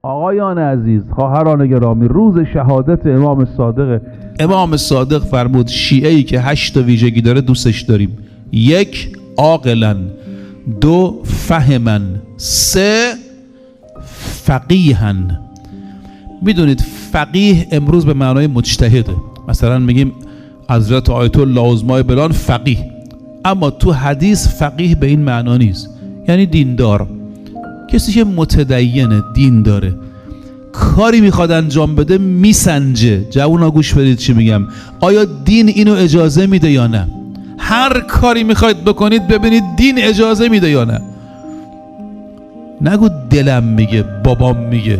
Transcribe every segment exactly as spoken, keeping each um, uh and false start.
آقایان عزیز، خواهران گرامی، روز شهادت امام صادق. امام صادق فرمود شیعه‌ای که هشت تا ویژگی داره دوستش داریم: یک، عاقلاً، دو، فهماً، سه، فقیهاً. میدونید فقیه امروز به معنای مجتهده. مثلا میگیم حضرت آیت الله عظمای بلان فقیه، اما تو حدیث فقیه به این معنا نیست، یعنی دیندار، کسی که متدینه، دین داره، کاری میخواد انجام بده میسنجه. جوونا گوش بدید چی میگم، آیا دین اینو اجازه میده یا نه؟ هر کاری میخواید بکنید ببینید دین اجازه میده یا نه. نگو دلم میگه، بابام میگه.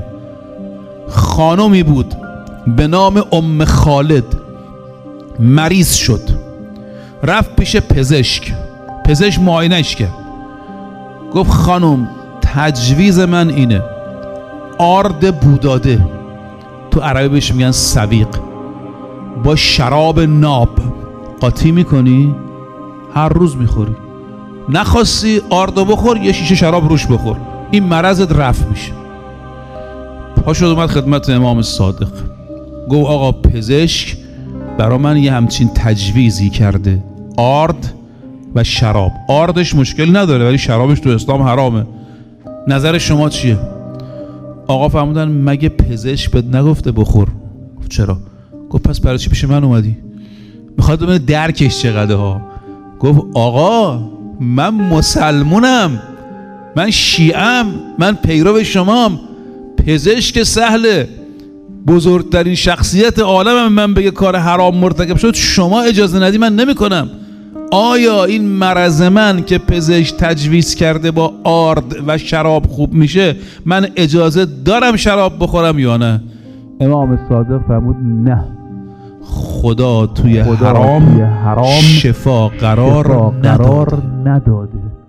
خانمی بود به نام ام خالد، مریض شد، رفت پیش پزشک. پزشک معاینش کرد، گفت خانم تجویز من اینه، آرد بوداده، تو عربی بهش میگن سویق، با شراب ناب قاطی میکنی، هر روز میخوری. نخواستی آردو بخور، یه شیشه شراب روش بخور، این مرضت رفع میشه. پا شد اومد خدمت امام صادق، گفت آقا پزشک برا من یه همچین تجویزی کرده، آرد و شراب. آردش مشکل نداره ولی شرابش تو اسلام حرامه، نظر شما چیه؟ آقا فرمودن مگه پزشک بهت نگفته بخور؟ گفت چرا؟ گفت پس برای چی پیش من اومدی؟ میخواد ببینه درکش چقدره ها. گفت آقا من مسلمونم، من شیعم، من پیرو شمام، پزشک سهله، بزرگترین شخصیت عالمم من بگه کار حرام مرتکب شد شما اجازه ندی من نمی کنم. آیا این مرض من که پزشک تجویز کرده با آرد و شراب خوب میشه، من اجازه دارم شراب بخورم یا نه؟ امام صادق فرمود نه، خدا توی خدا حرام, توی حرام شفا قرار, شفا قرار نداده.